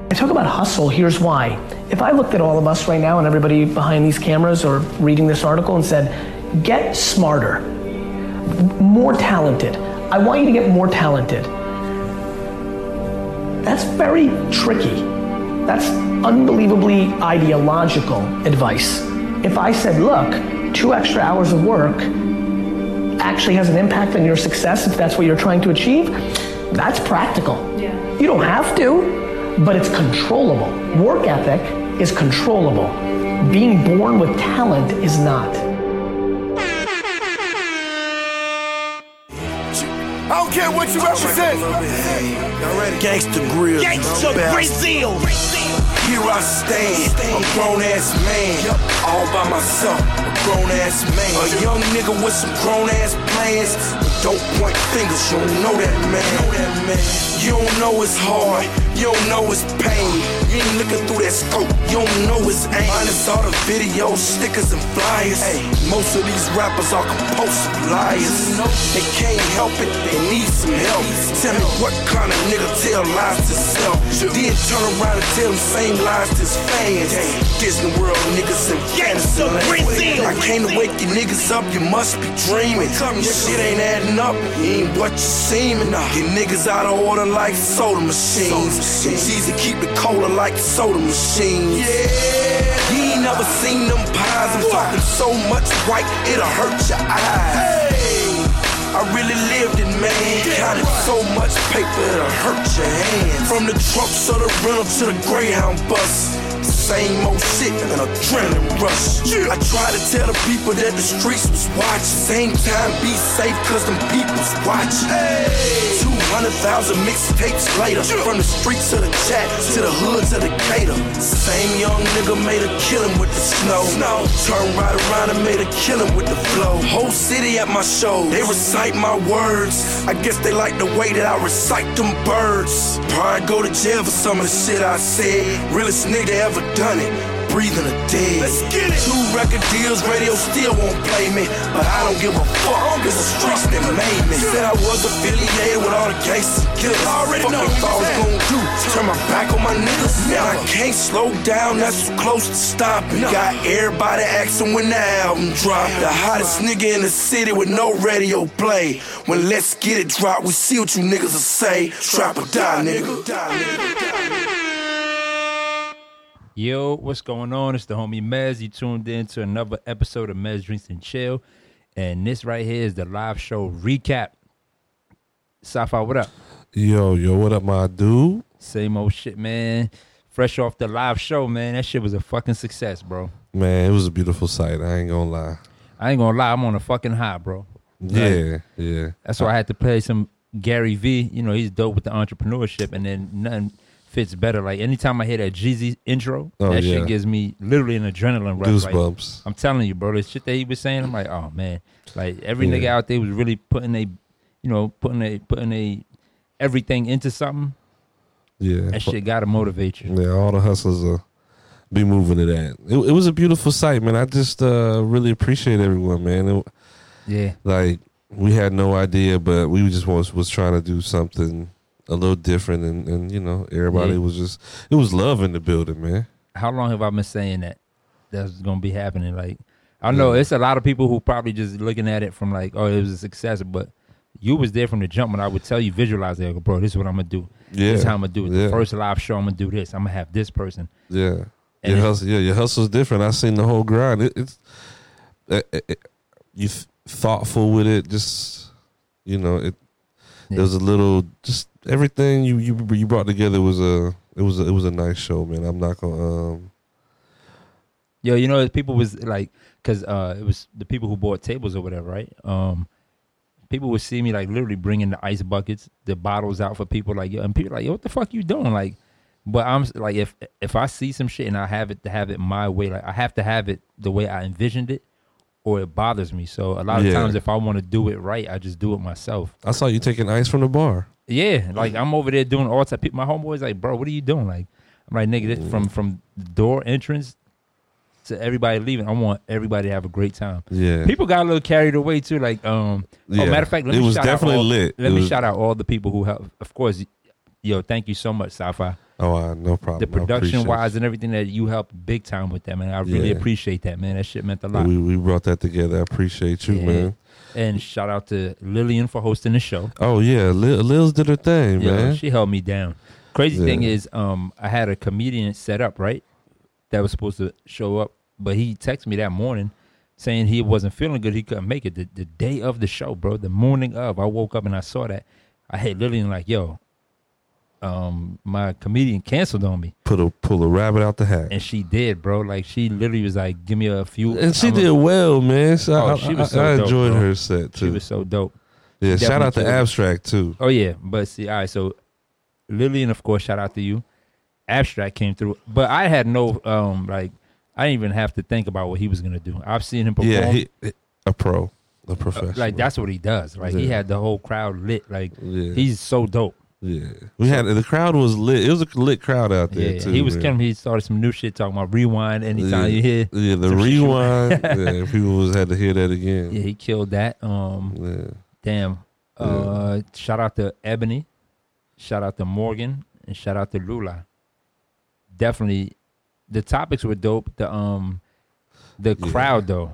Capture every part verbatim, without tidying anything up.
I talk about hustle, here's why. If I looked at all of us right now and everybody behind these cameras or reading this article and said, get smarter, more talented. I want you to get more talented. That's very tricky. That's unbelievably ideological advice. If I said, look, two extra hours of work actually has an impact on your success if that's what you're trying to achieve, that's practical. Yeah. You don't have to, but it's controllable. Work ethic is controllable. Being born with talent is not. I don't care what you represent. Gangsta Grill. Gangsta Brazil. Here I stand, a grown ass man, all by myself, a grown ass man. A young nigga with some grown ass plans, but don't point fingers, you don't know that man. You don't know it's hard, you don't know it's pain. You ain't looking through that scope, you don't know it's aim. Minus all the videos, stickers and flyers. Hey, most of these rappers are compulsive liars. They can't help it, they need some help. Tell me what kind of nigga tell lies to self, then turn around and tell them same lies to his fans. Disney World niggas and fantasy land. I came to wake you niggas up, you must be dreaming. Your shit ain't adding up, you ain't what you seeming. Get niggas out of order like soda machines, and Jeezy keep it colder like soda machines. Yeah, you ain't never seen them pies. I'm talking so much white, it'll hurt your eyes. I really lived it, man. Counted so much paper, it'll hurt your hands. From the trunks of the rental to the Greyhound bus, same old shit, an adrenaline rush. I try to tell the people that the streets was watching. Same time, be safe, cause them people's watching. two hundred thousand mixtapes later, from the streets of the chat to the hoods of the Decatur. Same young nigga made a killing with the snow. Turned right around and made a killing with the flow. Whole city at my show, they recite my words. I guess they like the way that I recite them birds. Probably go to jail for some of the shit I said. Realest nigga ever done it, breathing the dead. Let's get it. Two record deals, radio still won't play me, but I don't give a fuck, cause the streets that made me. Said I was affiliated with all the gangsters and killers. I already know what I was gonna do, turn my back on my niggas. And I can't slow down, that's too close to stopping. Got everybody asking when the album drop. The hottest nigga in the city with no radio play. When Let's Get It drop, we see what you niggas will say. Trap or die, nigga. Die, nigga. Yo, what's going on? It's the homie Mez. You tuned in to another episode of Mez Drinks and Chill. And this right here is the live show recap. Safa, what up? Yo, yo, what up, my dude? Same old shit, man. Fresh off the live show, man. That shit was a fucking success, bro. Man, it was a beautiful sight. I ain't gonna lie. I ain't gonna lie. I'm on a fucking high, bro. Yeah, like, yeah. That's why I had to play some Gary V. You know, he's dope with the entrepreneurship, and then nothing fits better. Like anytime I hear that Jeezy intro, oh, that yeah. shit gives me literally an adrenaline rush. Goosebumps. Like, I'm telling you, bro, the shit that he was saying, I'm like, oh man, like every yeah. nigga out there was really putting a, you know, putting a putting a everything into something. Yeah, that shit gotta motivate you. Yeah, all the hustlers will be moving to that. It, it was a beautiful sight, man. I just uh, really appreciate everyone, man. It, yeah, like we had no idea, but we just was was trying to do something a little different, and, and you know, everybody yeah. was just, it was love in the building, man. How long have I been saying that that's gonna be happening? Like, I know yeah. it's a lot of people who probably just looking at it from like, oh, it was a success, but you was there from the jump when I would tell you, visualize it, bro, this is what I'm gonna do. Yeah. This is how I'm gonna do it. Yeah. The first live show, I'm gonna do this. I'm gonna have this person. Yeah. Your hustle, yeah, your hustle's different. I seen the whole grind. It, it's it, it, it, you th- thoughtful with it. Just, you know, it. Yeah. There was a little, just everything you, you you brought together was a it was a, it was a nice show, man. I'm not gonna. Um... Yo, you know, people was like, cause uh, it was the people who bought tables or whatever, right? Um, people would see me like literally bringing the ice buckets, the bottles out for people, like, yo, and people like, yo, what the fuck you doing, like? But I'm like, if if I see some shit and I have it to have it my way, like I have to have it the way I envisioned it, or it bothers me. So a lot of yeah. times, if I want to do it right, I just do it myself. I saw you taking ice from the bar. Yeah, like I'm over there doing all type. My homeboys like, bro, what are you doing? Like, I'm like, nigga, this, from from the door entrance to everybody leaving, I want everybody to have a great time. Yeah, people got a little carried away too. Like, um, yeah. oh, matter of fact, let it me was shout definitely out all, lit. Let it me was... shout out all the people who help. Of course, yo, thank you so much, Sci-Fi. Oh, uh, no problem. The production wise and everything that you helped big time with that, man. I really Yeah. appreciate that, man. That shit meant a lot. We we brought that together. I appreciate you, Yeah. man. And shout out to Lillian for hosting the show. Oh yeah, Lil, Lil's did her thing, Yo, man. she held me down. Crazy Yeah. thing is, um, I had a comedian set up, right? That was supposed to show up, but he texted me that morning saying he wasn't feeling good. He couldn't make it the, the day of the show, bro. The morning of, I woke up and I saw that. I hit Lillian like, yo, um, my comedian canceled on me. Put a pull a rabbit out the hat. And she did, bro. Like, she literally was like, give me a few. And she I'm did a, well, man. So Oh, I, she was I, so I dope, enjoyed bro. her set too. She was so dope. yeah, shout definitely out to killed it. Abstract too. Oh, yeah. But see, all right, so Lillian, of course, shout out to you. Abstract came through. But I had no, um, like, I didn't even have to think about what he was going to do. I've seen him perform. Yeah, he, a pro, a professional. Like, that's what he does. Like, he Yeah. had the whole crowd lit. Like, Yeah. he's so dope. Yeah, we had the crowd was lit. It was a lit crowd out there Yeah, too. he was man. killing me. He started some new shit talking about rewind anytime yeah. you hear. Yeah, the some shit. rewind. yeah, people was had to hear that again. Yeah, he killed that. Um, Yeah. Damn. Uh, shout out to Ebony. Shout out to Morgan. And shout out to Lula. Definitely, the topics were dope. The um, the Yeah. crowd though,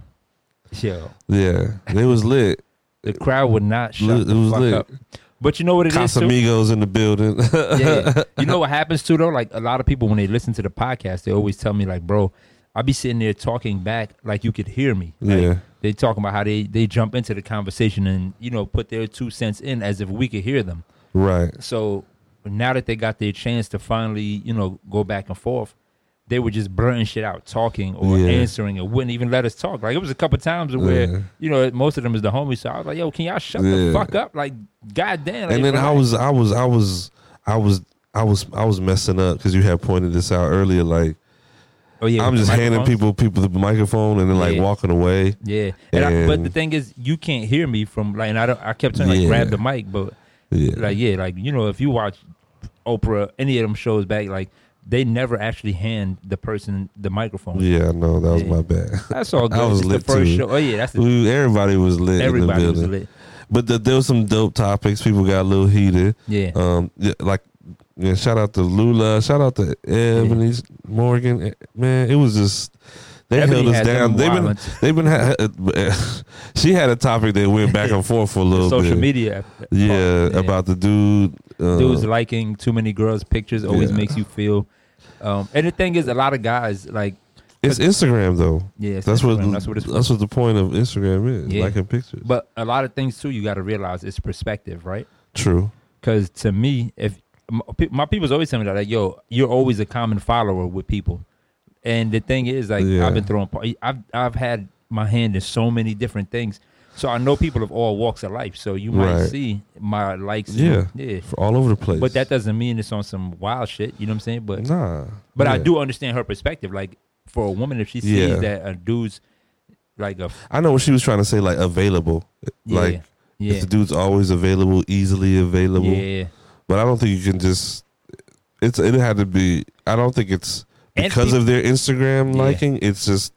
yo, Yeah, they was lit. the crowd would not shut Lit- the it was fuck lit. up. But you know what it is too? Casamigos in the building. Yeah, you know what happens too though? Like a lot of people when they listen to the podcast, they always tell me like, bro, I be sitting there talking back like you could hear me. Like, Yeah. they talking about how they they jump into the conversation and you know put their two cents in as if we could hear them. Right. So now that they got their chance to finally, you know, go back and forth, they were just blurting shit out, talking or Yeah. answering, or wouldn't even let us talk. Like it was a couple times where, Yeah. you know, most of them is the homies. So I was like, yo, can y'all shut Yeah. the fuck up? Like, goddamn. Like, And then I relax. was, I was, I was, I was, I was, I was messing up because you had pointed this out earlier. Like oh, yeah, I'm with just the handing microphones. people people the microphone and then like Yeah. walking away. Yeah, and I, but And- the thing is, you can't hear me from like. And I don't. I kept trying to like Yeah. grab the mic, but Yeah. like yeah, like you know, if you watch Oprah, any of them shows back, like they never actually hand the person the microphone. Yeah, no, that was Yeah. my bad. That's all good. I was It's lit the first too. show. Oh yeah, that's the, We, everybody was lit. everybody in the was building. lit. But the, there was some dope topics. People got a little heated. Yeah. Um, yeah, like yeah, shout out to Lula. Shout out to Ebony Morgan. Eh, Man, it was just they Ebony held us had down. them They've been wildin'. they've been. Ha- she had a topic that went back and forth for a little Social bit. media. Yeah, part, about the dude. Uh, dudes liking too many girls' pictures always Yeah. makes you feel. Um, and the thing is, a lot of guys like it's Instagram though. yeah, it's That's what Instagram. that's what it's. that's what the point of Instagram is. Yeah. Liking pictures. But a lot of things too, you got to realize it's perspective, right? True. Because to me, if my, pe- my people's always tell me that, like, yo, you're always a common follower with people. And the thing is, like, Yeah. I've been throwing, par- I've I've had my hand in so many different things, so I know people of all walks of life. So you might Right. see my likes, Yeah. yeah. For all over the place. But that doesn't mean it's on some wild shit. You know what I'm saying? But nah. but I Yeah. do understand her perspective. Like for a woman, if she sees Yeah. that a dude's like a I know what she was trying to say. Like available. yeah, Like yeah, if the dude's always available, easily available. yeah. But I don't think you can just. It's it had to be. I don't think it's And because peop- of their Instagram Yeah. liking. It's just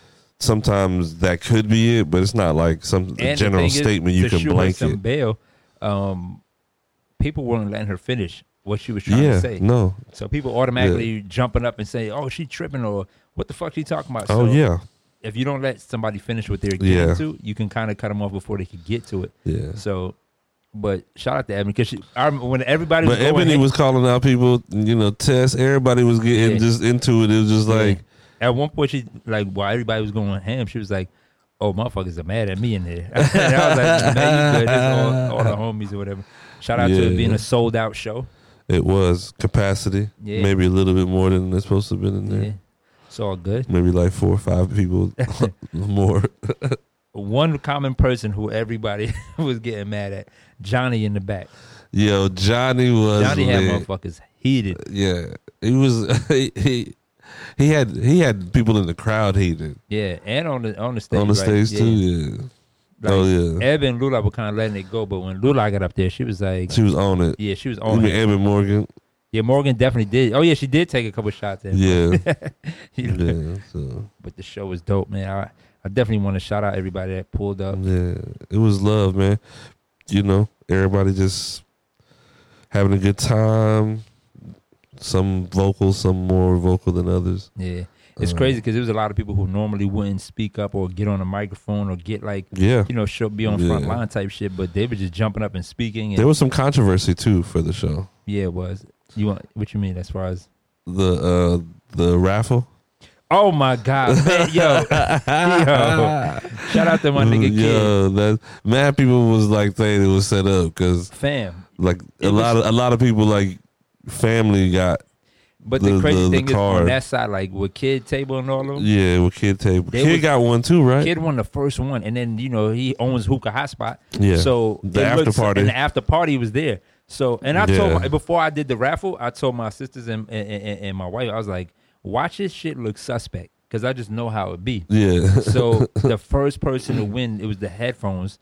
sometimes that could be it, but it's not like some And the general thing is, statement you to can shoot her blanket. some bail, um, people weren't letting her finish what she was trying Yeah, to say. no. So people automatically jumping up and say, "Oh, she tripping," or "What the fuck she talking about?" Oh So yeah, if you don't let somebody finish what they're getting Yeah. to, you can kind of cut them off before they could get to it. yeah. So, but shout out to Ebony because I remember when everybody was But going Ebony ham- was calling out people. You know, Tess. Everybody was getting Yeah. just into it. It was just Yeah. like. At one point, she like while everybody was going ham, she was like, "Oh, motherfuckers are mad at me in there." And I was like, "Man, you good? This is all, all the homies or whatever." Shout out to Yeah. it being a sold out show. It was capacity, Yeah. maybe a little bit more than it's supposed to have been in there. Yeah, it's all good. Maybe like four or five people more. One common person who everybody was getting mad at, Johnny in the back. Yo, Johnny was Johnny had lit. motherfuckers heated. Yeah, he was. He, he he had he had people in the crowd heated Yeah, and on the on the stage. on the like, stage yeah. too. Yeah. Like, oh yeah, Eb and Lula were kind of letting it go, but when Lula got up there, she was like, she was on it. yeah, she was You on mean it. Evan Morgan? Yeah, Morgan definitely did. Oh yeah, she did take a couple shots at him. Yeah, You know? yeah. So But the show was dope, man. I, I definitely want to shout out everybody that pulled up. yeah, it was love, man. You know, everybody just having a good time. Some vocal, some more vocal than others. Yeah. It's Uh, crazy because there was a lot of people who normally wouldn't speak up or get on a microphone or get like, Yeah. you know, show, be on front Yeah. line type shit, but they were just jumping up and speaking. And There was some controversy too for the show. yeah, it was. You want what you mean as far as? The uh the raffle. Oh my God, man, yo, yo! Shout out to my nigga Kid, Yo, that mad people was like saying it was set up because fam. like a It lot was- of a lot of people like family got But the, The- crazy the- the thing is on card. that side, like with Kid Table and all of them, yeah with Kid Table. They Kid was- got one too, right? Kid won the first one, and then you know he owns Hookah Hotspot. Yeah. So The it after looks- party. and the after party was there. So and I told Yeah. my, before I did the raffle, I told my sisters and and, and and my wife, I was like, watch this shit look suspect because I just know how it be. Yeah. So the first person to win, it was the headphones.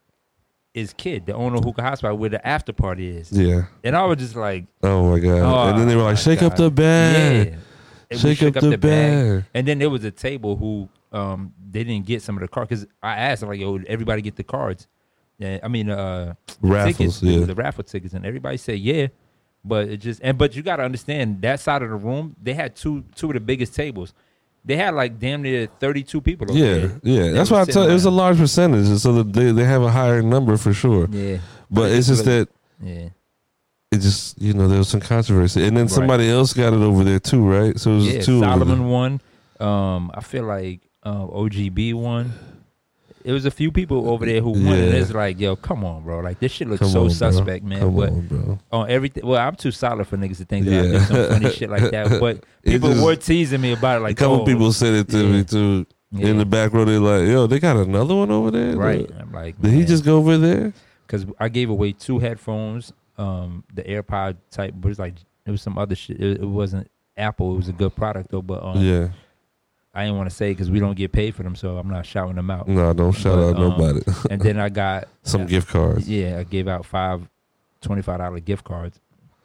Is Kid, the owner of Hookah Hotspot, where the after party is. yeah. And I was just like, Oh my god. oh, and then they were like, my shake up God. the bag. Yeah. And we Shake shook up the bag. And then there was a table who um they didn't get some of the cards because I asked them like, yo, everybody get the cards. Yeah, I mean uh Raffles, tickets, yeah. the, the raffle tickets, and everybody said yeah. But it just and but you gotta understand that side of the room, they had two two of the biggest tables. They had like damn near thirty-two people over Yeah, there. yeah. They That's were why I sitting tell it was a around. large percentage, and so that they they have a higher number for sure. Yeah. But it's just that Yeah. it just you know there was some controversy, and then Right. somebody else got it over there too, right? So it was Yeah, two. over Solomon there. won. Um, I feel like uh, O G B won. It was a few people over there who won, and Yeah. it's like, yo, come on, bro. Like this shit looks Come so on, bro. suspect, man. Come but on, bro. on everything, well, I'm too solid for niggas to think that I Yeah. do some funny shit like that. But It people just- were teasing me about it, like a couple oh, people said it to yeah. me too. Yeah. In the back row, they're like, "Yo, they got another one over there." right? Like, I'm like, did he just go over there? Because I gave away two headphones, um, the AirPod type, but it's like it was some other shit. It, it wasn't Apple. It was a good product though, but um, Yeah. I didn't want to say because we don't get paid for them, so I'm not shouting them out. No, don't shout But, out um, nobody. And then I got Some gift cards. Yeah, I gave out five twenty-five dollar gift cards.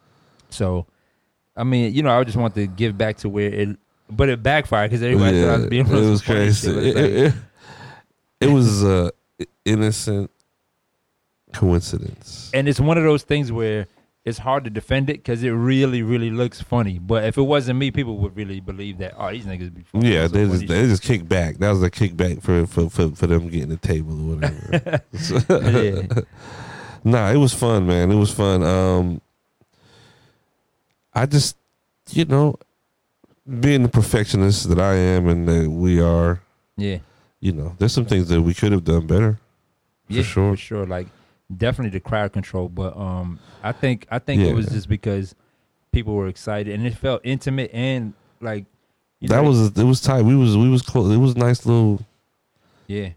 So, I mean, you know, I just want to give back to where it, but it backfired because everybody thought I was being it on some was funny crazy. shit. It, It's like- it- it was a innocent coincidence. and it's one of those things where it's hard to defend it because it really, really looks funny. But if it wasn't me, people would really believe that. Oh, these niggas be funny. Yeah, So they funny just they just kicked back. That was a kickback for for, for, for them getting the table or whatever. shit. Yeah. Nah, it was fun, man. It was fun. Um, I just, you know, being the perfectionist that I am and that we are, Yeah. you know, there's some things that we could have done better. Yeah, sure. For sure. Like definitely the crowd control. But um I think I think Yeah. it was just because people were excited and it felt intimate and like you That know, was it was tight. We was we was close. It was a nice little. yeah,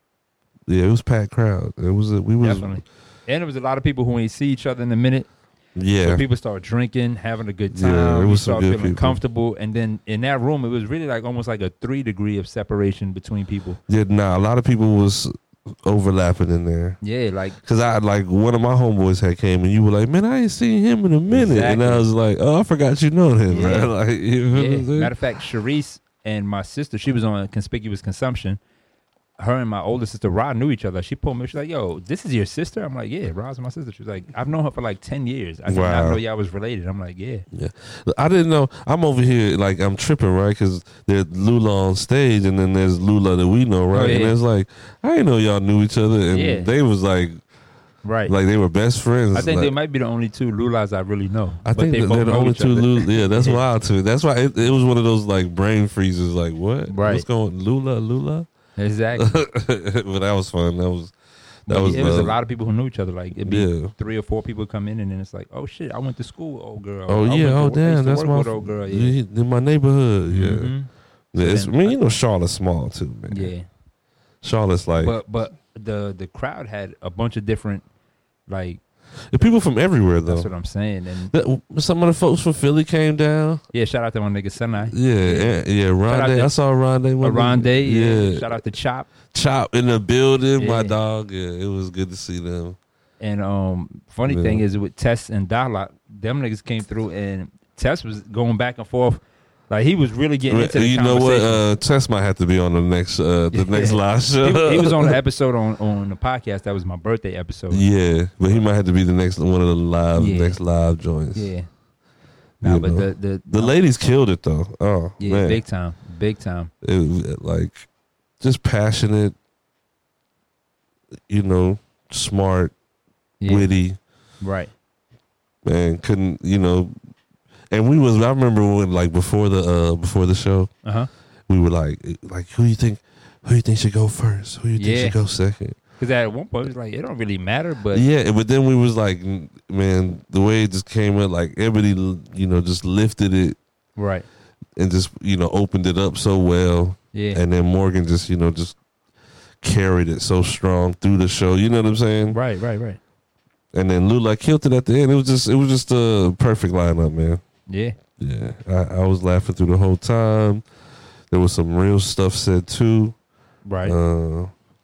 Yeah, it was packed crowd. It was a, we was definitely. And there was a lot of people who ain't see each other in a minute. yeah. So people start drinking, having a good Yeah, time. it You was some start good feeling people. comfortable. And then in that room, it was really like almost like a three degree of separation between people. Yeah, nah, a lot of people was overlapping in there. Yeah, like Cause I like one of my homeboys had came and you were like, man, I ain't seen him in a minute, and I Exactly. was like, oh, I forgot you know him, Yeah. right? Like, you know what yeah. I'm saying? Matter of fact, Sharice and my sister, she was on Conspicuous Consumption. Her and my older sister Rod knew each other. She pulled me. She's like, "Yo, this is your sister?" I'm like, "Yeah, Rod's my sister." She was like, "I've known her for like ten years. I did Wow. not know y'all was related." I'm like, "Yeah, Yeah, I didn't know. I'm over here like I'm tripping, right? Because there's Lula on stage, and then there's Lula that we know, right? Oh, yeah. And it's like I didn't know y'all knew each other, and Yeah. they was like, right." like they were best friends. I think like, they might be the only two Lulas I really know. I but think they that both they're the know only each two. other. Lula, yeah, that's Yeah. wild to me. That's why it, it was one of those like brain freezes. Like what? Right. What's going Lula? Lula? Exactly. But that was fun. That was that But was. it was a uh, lot of people who knew each other. Like it'd be Yeah. three or four people come in, and then it's like, "Oh shit, I went to school with old girl." Oh I yeah. went to Oh work- I damn. used to That's work my with old girl. Yeah. yeah, in my neighborhood. Yeah. Mhm. Yeah, it's, So I then- mean, you know, Charlotte's small too, man. Yeah. Charlotte's like But but the the crowd had a bunch of different, like the people from everywhere though. that's what I'm saying. And That- some of the folks from Philly came down. yeah, shout out to my nigga Senai. Yeah, yeah, yeah. Shout out Rondé. to- I saw Rondé. one day. Rondé, yeah. yeah. Shout out to Chop. Chop in the building. My Yeah. dog. Yeah, it was good to see them. And um, funny Yeah. thing is with Tess and Dalak, them niggas came through, and Tess was going back and forth Like he was really getting into the you know conversation. what? Uh, Tess might have to be on the next uh, the next live show. he, he was on the episode on, on the podcast. That was my birthday episode. Yeah, but he might have to be the next one of the live Yeah. next live joints. Yeah. Nah, You but know. the the, The ladies killed it though. Oh yeah, man, big time, big time. it was like just passionate, you know, smart, Yeah. witty. Right. Man, couldn't you know? And we was I remember when like before the uh before the show, Uh huh. we were like like who you think who you think should go first? Who you think Yeah. should go second? Because at one point it was like it don't really matter, but Yeah, but then we was like, man, the way it just came up, like everybody, you know, just lifted it right. and just you know opened it up so well. Yeah. And then Morgan just you know just carried it so strong through the show. You know what I'm saying? Right. Right. Right. And then Lou like killed it at the end. It was just it was just a perfect lineup, man. Yeah. Yeah, I, I was laughing through the whole time. There was some real stuff said too. Right. Uh,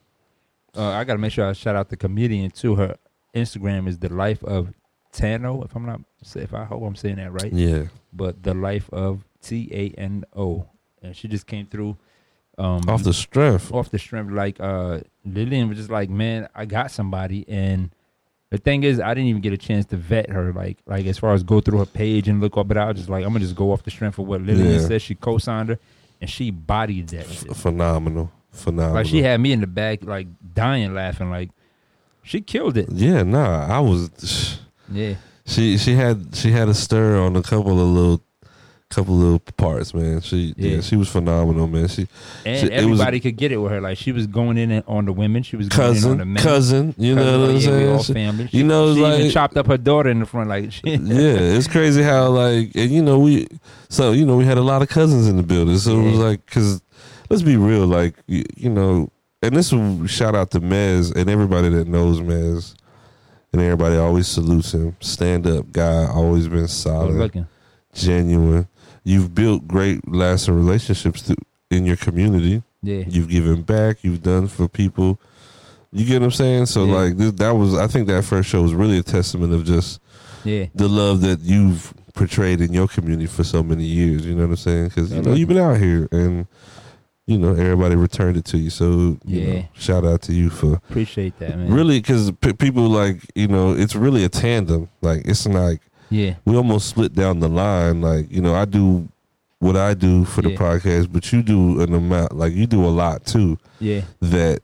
Uh, I gotta make sure I shout out the comedian too. Her Instagram is the life of Tano. If I'm not, if I hope I'm saying that right. yeah, But the life of T A N O, and she just came through. Um, off the strength. off the strength, like uh, Lillian was just like, man, I got somebody, and the thing is, I didn't even get a chance to vet her, like, like as far as go through her page and look up. But I was just like, I'm gonna just go off the strength of what Lillian Yeah. said. She co-signed her, and she bodied that shit. Phenomenal, phenomenal. Like she had me in the back, like dying laughing. Like she killed it. Yeah, nah, I was. Yeah, She she had she had a stir on a couple of little, couple of little parts, man. She yeah, Yeah. she was phenomenal, man. She and she, it was everybody could get it with her. Like she was going in on the women. She was going in on the cousin, men. cousin. You know Cousin, what I'm like, yeah, we saying? all She- family. She, you know, it's she even like- chopped up her daughter in the front. Like she, yeah, it's crazy how like and you know we so you know we had a lot of cousins in the building, so it was Yeah. like because let's be real, like you, you know, and this will shout out to Mez and everybody that knows Mez, and everybody always salutes him. Stand up guy, always been Good solid, looking. genuine. You've built great lasting relationships to, in your community. Yeah, You've given back. You've done for people. You get what I'm saying? So Yeah. like this, that was I think that first show was really a testament of just yeah, the love that you've portrayed in your community for so many years. You know what I'm saying? Because you Yeah, know man. you've been out here, and you know everybody returned it to you. So you Yeah. know, shout out to you for appreciate that, man. really because p- people like you know it's really a tandem. Like it's like Yeah, we almost split down the line. Like you know I do what I do for the Yeah. podcast, but you do an amount. Like you do a lot too yeah, that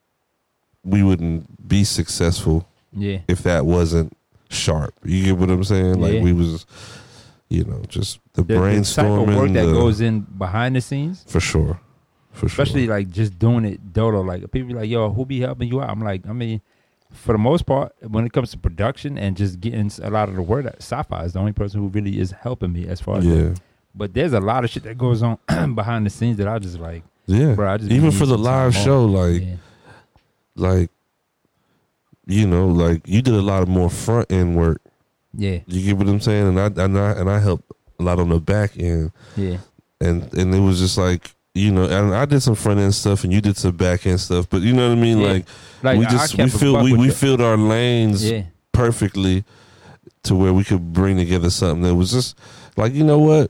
we wouldn't be successful yeah, if that wasn't sharp. You get what I'm saying? Like Yeah. we was, you know, just the, the, the type brainstorming, of work that the- goes in behind the scenes. for sure, for sure. Especially like just doing it dolo. Like people be like, yo, who be helping you out? I'm like, I mean, for the most part, when it comes to production and just getting a lot of the word out, Safa is the only person who really is helping me as far as yeah, that. But there's a lot of shit that goes on behind the scenes that I just like, yeah. bro, I just Even need for the some time live off. show, like, yeah, like, you know, like you did a lot of more front end work. yeah, You get what I'm saying? And I and I and I helped a lot on the back end, yeah, and and it was just like. You know, and I did some front end stuff, and you did some back end stuff. But you know what I mean? Yeah. Like, like we I- just I we kept a filled buck we, with we you. filled our lanes yeah, perfectly to where we could bring together something that was just like, you know what?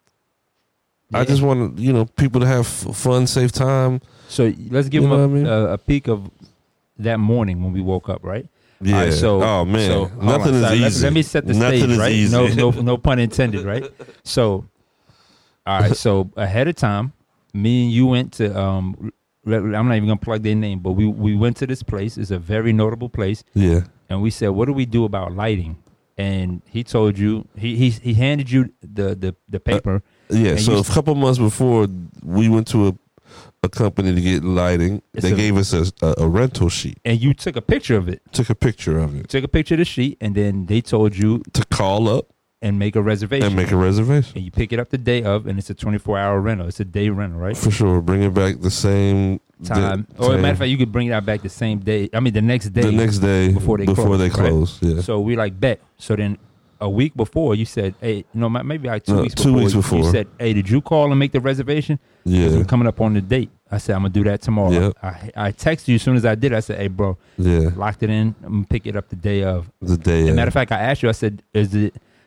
I Yeah. just want you know people to have f- fun, safe time. So let's give You them know a, what I mean? a, a peek of that morning when we woke up, right? Yeah. All right, so, oh man, so, hold nothing on, is sorry, let- easy. Let, me set the Nothing stage, is right? easy. No, no, no pun intended, right? So, all right. So ahead of time, me and you went to. Um, re- I'm not even gonna plug their name, but we we went to this place. It's a very notable place, Yeah. and we said, "What do we do about lighting?" And he told you he he he handed you the the the paper. Yeah. And So you- a couple months before, we went to a a company to get lighting. It's They a- gave us a, a, a rental sheet. and you took a picture of it. Took a picture of it Took a picture of the sheet, and then they told you to call up and make a reservation. and make a reservation. And you pick it up the day of, and it's a twenty-four hour rental. It's a day rental, right? For sure. Bring it back the same Time. di- Or, as a matter same- of fact, you could bring that back the same day. I mean, the next day. the next day before they before close, they right? close. Yeah. So we like bet. So then a week before, you said, hey, you know, ma- maybe like two No, weeks two before. weeks You before. said, hey, did you call and make the reservation? Because Yeah. we're coming up on the date. I said, I'm going to do that tomorrow. Yep. I, I texted you as soon as I did. I said, hey, bro, Yeah. locked it in. I'm going to pick it up the day of. The day. As a of. matter of fact, I asked you, I said, is it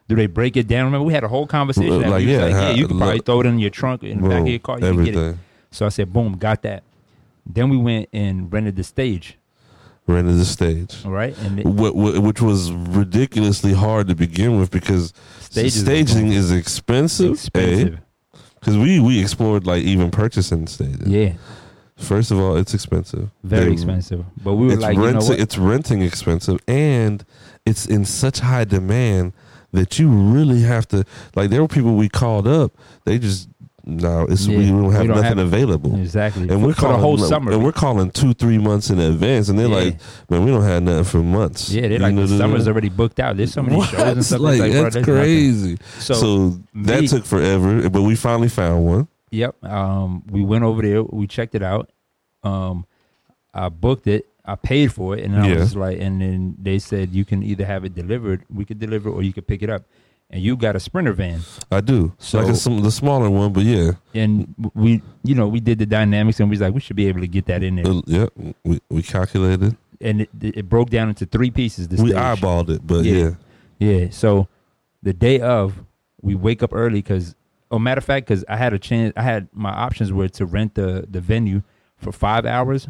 Do they break it down? Remember, we had a whole conversation. Like, like, yeah, yeah, like, yeah, you how- can probably look- throw it in your trunk, in the back of your car, you can get it. everything. So I said, boom, got that. Then we went and rented the stage, Rented the stage. all right? And it, Wh- wh- Which was ridiculously hard to begin with because Stages are staging expensive. is expensive. expensive. Because we, we explored like even purchasing stages. Yeah, First of all, it's expensive. very They- expensive. But we were It's, like, you know renting, what? it's renting expensive, and it's in such high demand that you really have to. Like, there were people we called up. They just no, it's Yeah, we don't have we don't nothing have- available. Exactly. And for, we're for calling the whole like- summer. and we're calling two, three months in advance, and they're Yeah. like, "Man, we don't have nothing for months." yeah, they're You like, know the what I summer's mean? already booked out. There's so many What? shows and stuff. Like, It's like, bro, that's there's nothing. crazy. So, So, that me- took forever, but we finally found one. Yep. Um, we went over there. We checked it out. Um, I booked it. I paid for it, and I Yeah. was like, and then they said you can either have it delivered, we could deliver, or you could pick it up. And you got a Sprinter van, I do, So- like a, some the smaller one, but yeah, and we, you know, we did the dynamics, and we was like, we should be able to get that in there. uh, yeah, we we calculated, And it, it broke down into three pieces. The we stage. eyeballed it, but Yeah. yeah, Yeah. So the day of, we wake up early because, oh, matter of fact, because I had a chance, I had my options were to rent the the venue for five hours,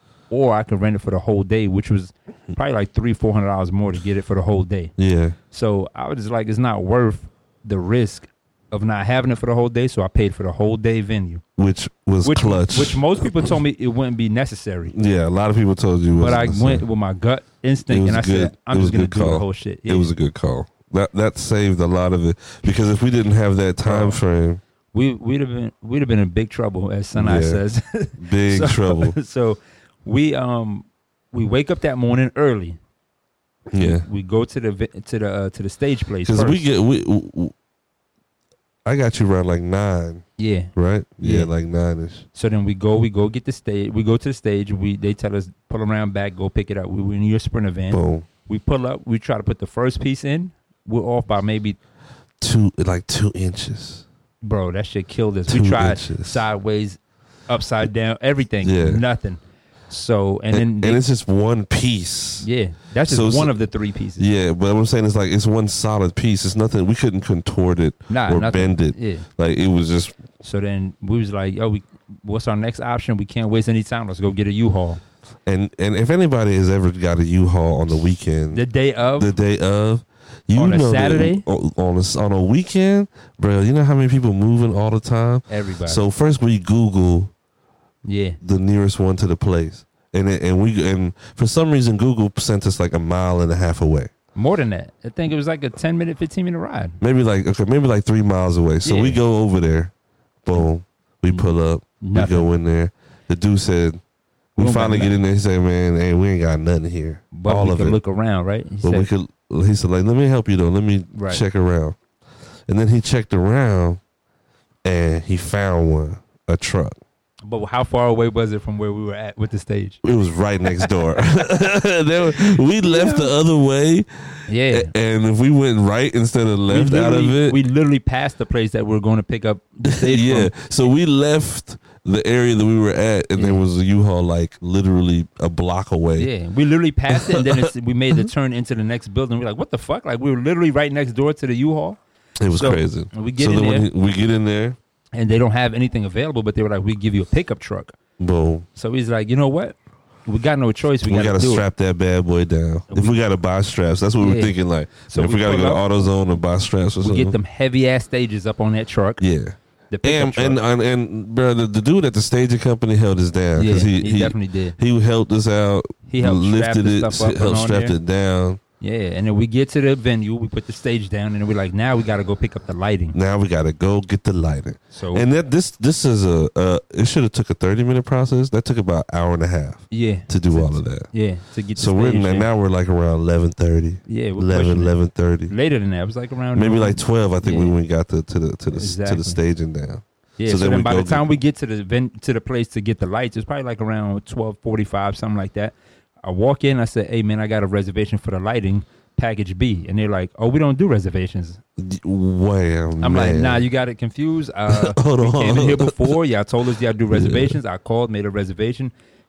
or I could rent it for the whole day, which was probably like three, four hundred dollars more to get it for the whole day. yeah. So I was just like, it's not worth the risk of not having it for the whole day. So I paid for the whole day venue, Which was which clutch. which most people told me it wouldn't be necessary. yeah, a lot of people told you. it But I wasn't went necessary. with my gut It instinct, was and I good. said, I'm It was just a gonna good do the call. whole shit. It was a good call. That that saved a lot of it because if we didn't have that time Bro. frame, we we'd have been we'd have been in big trouble, as Sanai Yeah. says. big so, trouble. So we um we wake up that morning early. Yeah, We go to the vi- to the uh, to the stage place because first. we get we. w- w- I got you around like nine, yeah. right? Yeah, Yeah. like nine ish. So then we go we go get the stage. We go to the stage. We they tell us pull around back, go pick it up. We were in your Sprinter van. Boom, We pull up. We try to put the first piece in. We're off by maybe, two like two inches. bro. That shit killed us. Two we tried inches. sideways, upside down, everything. Yeah. Nothing. So and, And, then and they- it's just one piece. yeah, that's just So it's- one of the three pieces. Yeah, but what I'm saying is like it's one solid piece. It's nothing. We couldn't contort it Nah, or nothing. bend it. Yeah. Like it was just So then we was like, yo, we, what's our next option? We can't waste any time. Let's go get a U-Haul. and and if anybody has ever got a U-Haul on the weekend, The day of, the day of, you On a know that Saturday? on on a, on a weekend, bro. You know how many people moving all the time. everybody. So first we Google yeah, the nearest one to the place, and it, and we and for some reason Google sent us like a mile and a half away. more than that. I think it was like a ten minute, fifteen minute ride. Maybe like okay, maybe like three miles away. So we Yeah. go over there, boom. We pull up. Nothing. We go in there. The dude said, We we don't got finally get nothing. in there. He said, man, hey, we ain't got nothing here. But All we of could it. look around, right? He but we said, could, he said, like, let me help you though. Let me Right. check around. And then he checked around and he found one, a truck. but how far away was it from where we were at with the stage? It was right next door. There were- we left the other way. Yeah. a- And if we went right instead of We left out of literally, it. we literally passed the place that we are going to pick up the stage yeah. from. So we left the area that we were at and there Yeah. was a U-Haul like literally a block away. Yeah, we literally passed it, and then it's, we made the turn into the next building. We're like, "What the fuck?" Like we were literally right next door to the U-Haul, It was So, crazy. we get so in then when there. he- we get in there, and they don't have anything available. But they were like, "We give you a pickup truck." boom. So he's like, "You know what? We got no choice. We, We, got gotta to do strap that bad boy down. If We- we gotta buy straps, that's what we're Yeah. thinking. Like, So if we, we gotta pull go to up, AutoZone and buy straps or it. We something, get them heavy ass stages up on that truck. yeah. The pickup And truck. and and, and bro, the, the dude at the staging company held us down yeah, because he, he, he definitely did. he helped us out. He helped strap lifted the it, stuff up helped and on strapped there. it down. Yeah, and then we get to the venue. We put the stage down, and then we're like, "Now we got to go pick up the lighting." Now we gotta go get the lighting. So And that this this is a uh, it should have took a thirty minute process. That took about an hour and a half yeah, to do all of that. yeah, to get. So the we're stage now, in. now we're like around eleven thirty. yeah, we're eleven, pushing it. eleven thirty. Later than that, it was like around Maybe noon. like twelve. I think Yeah. we went got the, to the to the to Exactly. the staging down. Yeah, So so, then then we by go the time get- we get to the event, to the place to get the lights, it's probably like around twelve forty-five, something like that. I walk in, I said, "Hey man, I got a reservation for the lighting, package B," and they're like, "Oh, we don't do reservations." Wham! I'm like, man. "Nah, you got it confused. Uh, Hold we on. came in here before. Y'all told us y'all do reservations. I called, made a reservation.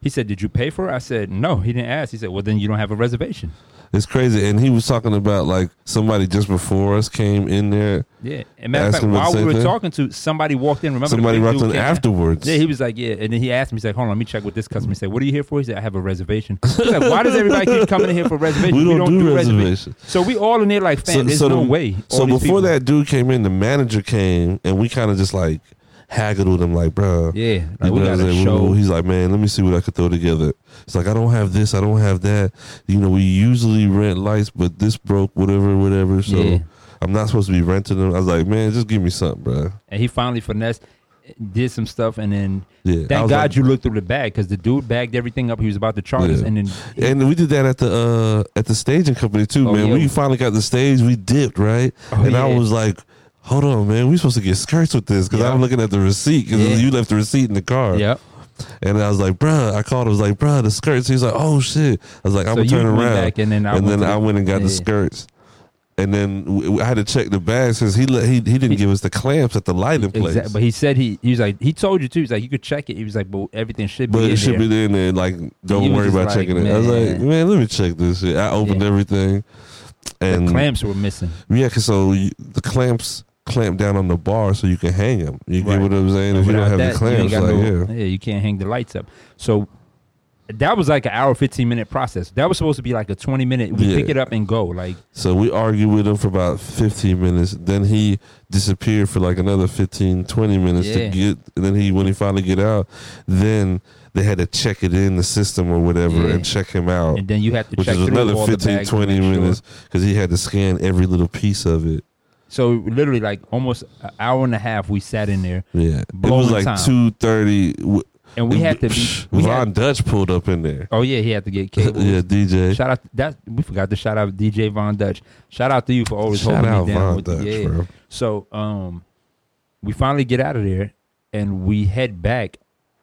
He said, "Did you pay for it?" I said, "No." He didn't ask. He said, "Well, then you don't have a reservation." It's crazy. And he was talking about like somebody just before us came in there. Yeah. And matter of fact, asking about while the we same were thing. talking to somebody walked in. Remember, Somebody the big walked dude in came in? afterwards. Yeah, he was like, "Yeah," and then he asked me, he's like, "Hold on, let me check with this customer." He said, "What are you here for?" He said, "I have a reservation." He's like, "Why does everybody keep coming in here for reservations? We don't do reservations." reservations. So we all in there like, fam, there's the, no way. So all these before people- that dude came in, the manager came, and we kind of just like haggled with him, like, bro. yeah, like You we know got what I'm a saying? show. He's like, man, let me see what I could throw together. It's like, I don't have this, I don't have that. You know, we usually rent lights, but this broke, whatever, whatever. So Yeah. I'm not supposed to be renting them. I was like, man, just give me something, bro. And he finally finessed, did some stuff, and then Yeah. I thank was God like- you looked through the bag because the dude bagged everything up. He was about to charge us, Yeah. and then And we did that at the uh, at the staging company too, Oh, man. yeah. We finally got the stage. We dipped, right? Oh, and I yeah. was like, hold on, man. We supposed to get skirts with this because Yeah. I'm looking at the receipt because Yeah. you left the receipt in the car. yep. And I was like, bruh, I called him. I was like, bruh, the skirts. He's like, oh shit. I was like, I'm So gonna you turn went around. back and then I and went then to the- I went and got the yeah. skirts. And then w- w- I had to check the bags because he let, he he didn't He- give us the clamps at the lighting place. Exactly. But he said he he was like he told you too. He's like you could check it. He was like, but everything should be. But in it should there. be in there. Like, don't He was worry just about like, checking it. I was like, man. man, let me check this shit. I opened Yeah. everything. And The clamps were missing. yeah, cause so you, the clamps clamp down on the bar so you can hang them. You Right. get what I'm saying? And If you don't without have that, the you ain't clamps, got like no- yeah. you can't hang the lights up. So that was like an hour, fifteen minute process. That was supposed to be like a twenty minute. We Yeah. pick it up and go. Like So we argued with him for about fifteen minutes. Then he disappeared for like another fifteen, twenty minutes Yeah. to get. And then he, when he finally get out, then they had to check it in the system or whatever Yeah. and check him out, and then you have to which check is through another all the fifteen, bags to twenty make sure. minutes because he had to scan every little piece of it. So literally, like almost an hour and a half, we sat in there, Yeah, it Blowing was like time. two thirty. and we had to be. We Von had, Dutch pulled up in there. oh yeah, he had to get cables. Yeah, D J. Shout out that we forgot to shout out D J Von Dutch. Shout out to you for always Shout holding out me down Von with Dutch, the yeah. bro. So um, we finally get out of there and we head back.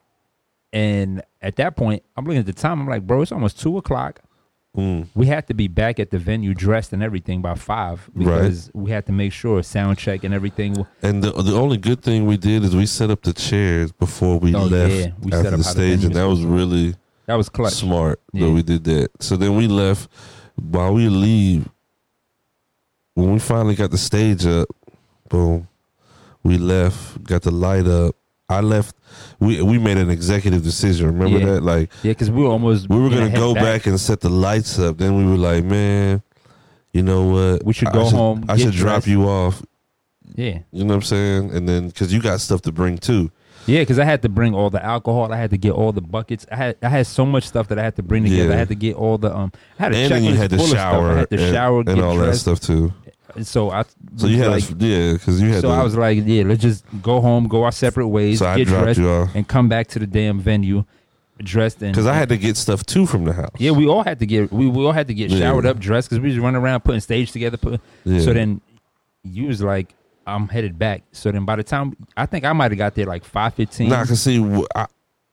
And at that point, I'm looking at the time. I'm like, bro, it's almost two o'clock. Mm. We had to be back at the venue dressed and everything by five because we had to make sure sound check and everything. And the the only good thing we did is we set up the chairs before we Oh, left yeah. We set after up the how the stage, venue and that was was really That was clutch. smart Yeah. that we did that. So then we left. While we leave, when we finally got the stage up, boom, we left. Got the light up. I left. We we made an executive decision. Remember Yeah. that? Like Yeah, because we were almost we were gonna gonna head go back. and set the lights up. Then we were like, man, you know what? We should I go home, I get should drop dressed. you off. Yeah, You know what I'm saying? And then because you got stuff to bring too. yeah, because I had to bring all the alcohol. I had to get all the buckets. I had I had so much stuff that I had to bring together. Yeah. I had to get all the um. I had a And then you checklist had to full of stuff. shower I had to and, shower, and get all that dressed. stuff too. So I So you had like, to, yeah, because you had so to. I was like, yeah, let's just go home, go our separate ways, So I get dropped dressed, you off. and come back to the damn venue, dressed and because I had to get stuff too from the house. Yeah, we all had to get we, we all had to get Yeah. showered up, dressed because we was running around putting stage together. Put, Yeah. So then you was like, I'm headed back. So then by the time I think I might have got there like five fifteen. Nah, cause see, wh- I,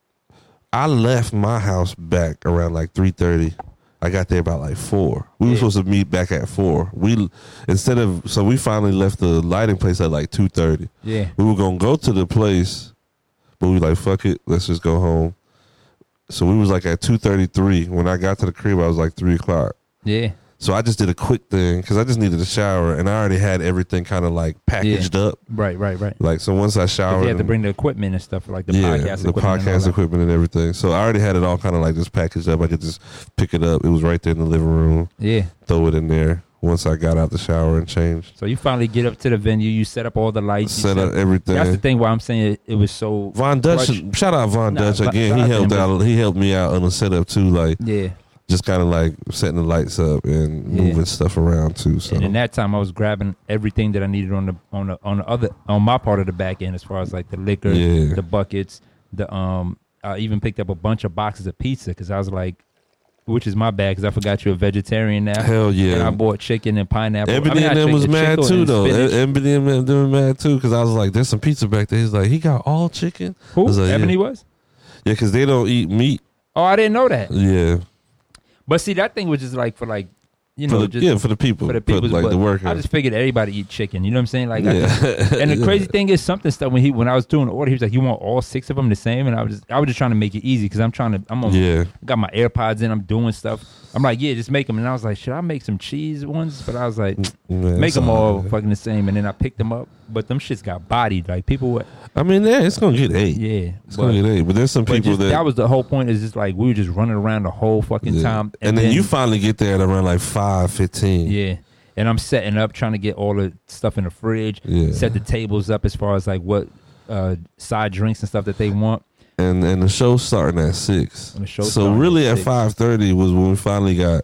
I left my house back around like three thirty. I got there about like four. We were Yeah. supposed to meet back at four. We instead of so we finally left the lighting place at like two thirty. Yeah, We were gonna go to the place, but we like fuck it, let's just go home. So we was like at two thirty three. When I got to the crib, I was like three o'clock. yeah, So I just did a quick thing because I just needed a shower, and I already had everything kind of like packaged up. right, right, right. Like so, once I 'Cause showered, you had to and- bring the equipment and stuff like the yeah, podcast the equipment. and all podcast that. equipment and everything. So I already had it all kind of like just packaged up. I could just pick it up. It was right there in the living room. Yeah. Throw it in there. Once I got out the shower and changed, So you finally get up to the venue. You set up all the lights. you set up everything. That's the thing why I'm saying it, it was so. Von Dutch, clutch. shout out Von Nah, Dutch Von- again. shout He out to helped him, out. He helped me out on the setup too. Like Yeah. just kind of like setting the lights up and Yeah. moving stuff around too. So And in that time, I was grabbing everything that I needed on the on the on the other on my part of the back end, as far as like the liquor, Yeah. the buckets, the um. I even picked up a bunch of boxes of pizza because I was like, which is my bad because I forgot you're a vegetarian now. hell And I yeah. bought chicken and pineapple. Ebony I mean, not and them was chicken, mad chicken too and though. spinach. E- Ebony and them them were mad too because I was like, "There's some pizza back there." He's like, "He got all chicken." I Who? was like, Ebony yeah. was? Yeah, because they don't eat meat. Oh, I didn't know that. Yeah, But see, that thing was just like for like, you know, for the, just yeah, for the people, for the people, like the workers. I just figured everybody eat chicken. You know what I'm saying? Like, I Yeah. just, and the Yeah. crazy thing is, something stuff when he when I was doing the order, he was like, "You want all six of them the same?" And I was just, I was just trying to make it easy because I'm trying to, I'm on, Yeah. got my AirPods in, I'm doing stuff. I'm like, yeah, just make them. And I was like, should I make some cheese ones? But I was like, Man, make it's them all right. fucking the same. And then I picked them up, but them shits got bodied. Like people were, I mean, yeah, it's gonna get eight. yeah. It's but- gonna get eight. But there's some but people just- that, that was the whole point. Is just like we were just running around the whole fucking yeah. time, and, then, you finally get there at around like five fifteen. yeah. And I'm setting up, trying to get all the stuff in the fridge, Yeah. set the tables up as far as like what uh, side drinks and stuff that they want. And and the show's starting at six. And the show's so starting really at at six. five thirty was when we finally got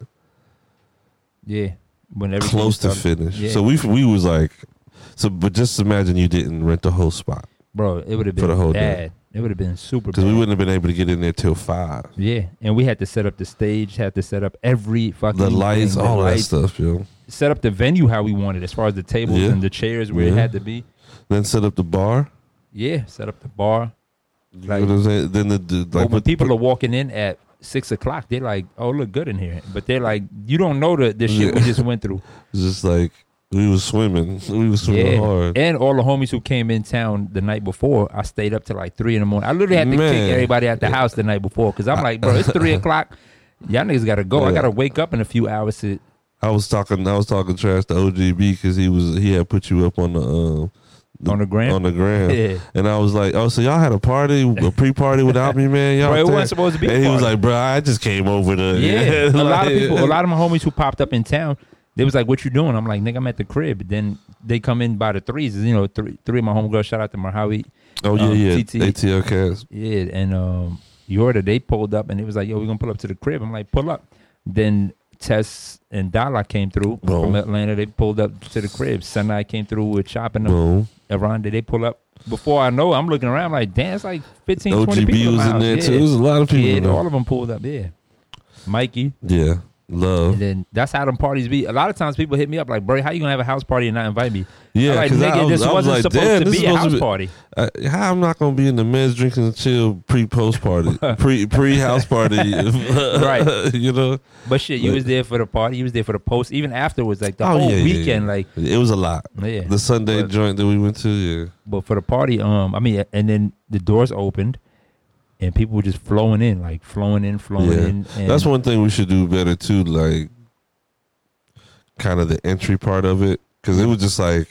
Yeah, when everything close to started- finish. Yeah. So we we was like, so but just imagine you didn't rent the whole spot bro, it would have for been the whole day. bad. It would have been super because bad. we wouldn't have been able to get in there till five. Yeah, and we had to set up the stage, had to set up every fucking The lights, thing, the all lights, that stuff, yo. set up the venue how we wanted, as far as the tables Yeah. and the chairs where it Yeah. had to be. Then set up the bar. Yeah, set up the bar. You Like- know what I'm saying? Then the, the But like when put- people put- are walking in at six o'clock, they're like, "Oh, look good in here," but they're like, "You don't know the the shit we Yeah. just went through." it's just like we was swimming, we was swimming Yeah, hard. and all the homies who came in town the night before, I stayed up till like three in the morning. I literally had to Man. kick everybody out the house the night before because I'm like, "Bro, it's three o'clock. Y'all niggas gotta go. I Yeah. gotta wake up in a few hours to." I was talking, I was talking trash to O G B because he was he had put you up on the um On the gram? on the gram, Yeah. and I was like, oh, so y'all had a party, a pre-party without me, man? Y'all Bro, it think- wasn't supposed to be a And he was party. like, bro, I just came over to Yeah, a lot of Like- people, a lot of my homies who popped up in town, they was like, "What you doing?" I'm like, "Nigga, I'm at the crib." Then they come in by the threes. You know, three, three of my homegirls. Shout out to Marhawi. Oh yeah, um, yeah, T T. A T L cast. Yeah, and um, Yorda, they pulled up and it was like, "Yo, we gonna pull up to the crib." I'm like, "Pull up." Then Tess and Dala came through Boom. from Atlanta. They pulled up to the crib. Sunday came through with chopping them. Boom. Around they pull up. Before I know, I'm looking around like, damn, it's like fifteen, twenty O G B people in was my in house. there Yeah. too. There was a lot of people. Yeah, in there. all of them pulled up. Yeah, Mikey. Yeah, love. And then that's how them parties be. A lot of times people hit me up like, "Bro, how you gonna have a house party and not invite me?" Yeah, I'm like, 'cause I nigga, was- this I was wasn't like, supposed damn, to this be a supposed to house be- party. Uh, how I'm not gonna be in the men's drinking and chill pre post party, pre pre house party, Right. You know. But shit, you Like- was there for the party. You was there for the post. Even afterwards, like the Oh, whole yeah, yeah, weekend, yeah. like It was a lot. yeah. The Sunday But- joint that we went to, yeah. But for the party, um, I mean, and then the doors opened, and people were just flowing in, like flowing in, flowing Yeah. in. And That's one thing we should do better too, like kind of the entry part of it, because it was just like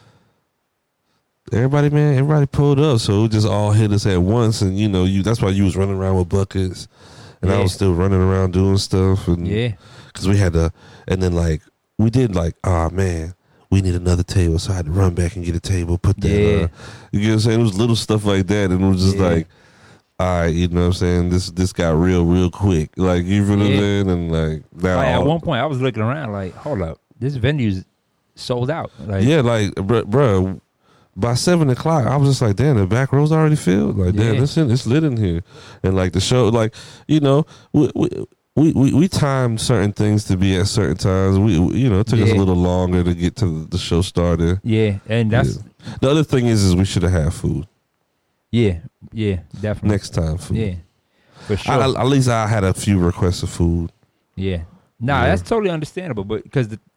everybody, man, everybody pulled up, so it just all hit us at once, and you know, you that's why you was running around with buckets, and I Yeah. was still running around doing stuff, and Yeah, because we had to, and then like we did like, oh man, we need another table, so I had to run back and get a table, put that. Yeah. Uh, you get what I'm saying? It was little stuff like that, and it was just Yeah. like, all right, you know what I'm saying? This this got real, real quick, like you feel what I'm Yeah. saying? And like now, like, at all- one point I was looking around, like, hold up, this venue's sold out. Like, yeah, like bro, bro, by seven o'clock, I was just like, damn, the back rows already filled. Like, damn, Yeah. it's in, it's lit in here, and like the show, like you know, we we we, we, we timed certain things to be at certain times. We, we you know, it took us a Yeah. little longer to get to the show started. yeah, and that's The other thing is, is we should have had food yeah, yeah, definitely next time. Food. yeah, for sure. I, I- at least I had a few requests of food. Yeah, nah, Yeah. that's totally understandable. But because the,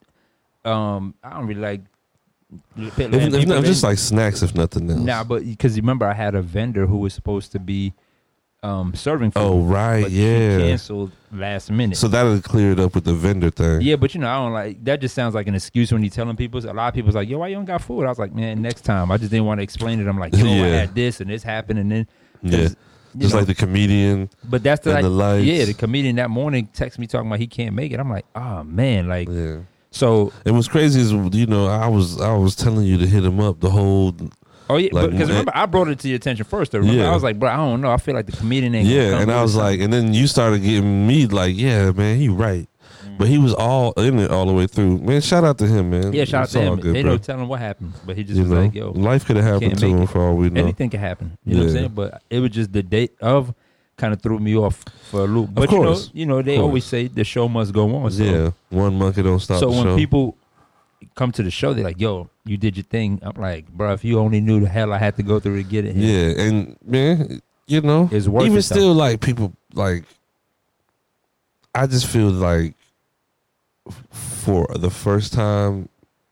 um, I don't really like. If, if not, just like snacks, if nothing else. Nah, but because remember, I had a vendor who was supposed to be, um, serving food. oh right, but she yeah. canceled last minute. So that'll clear it up with the vendor thing. yeah, but you know, I don't like that. Just sounds like an excuse when you telling people. A lot of people's like, "Yo, why you don't got food?" I was like, "Man, next time." I just didn't want to explain it. I'm like, "Yo, I Yeah. had this and this happened," and then Yeah. 'cause, you Just know, like the comedian. But that's the, and like, the lights. yeah. The comedian that morning texted me talking about he can't make it. I'm like, oh man, like Yeah. so. And what's crazy is, you know, I was I was telling you to hit him up the whole. Oh yeah, Like, because remember I brought it to your attention first. Though. Remember, Yeah. I was like, bro, I don't know. I feel like the comedian ain't. gonna Yeah, come and I with was us. like, and then you started getting me like, yeah, man, he right. But he was all in it all the way through. Man, shout out to him, man. yeah, shout out It's to all him. good, They bro. don't tell him what happened, but he just You was know, like, yo, life could have happened can't to make him it. for all we know. anything can happen. You know what I'm Yeah. saying? But it was just the date of kind of threw me off for a loop. But course. you know, you know, they Of course. always say the show must go on. So, Yeah, one monkey don't stop so the when show. people come to the show, they're like, yo, you did your thing. I'm like, bro, if you only knew the hell I had to go through to get it here. yeah, and man, you know, It's worth even it, though. still, like people, like I just feel like for the first time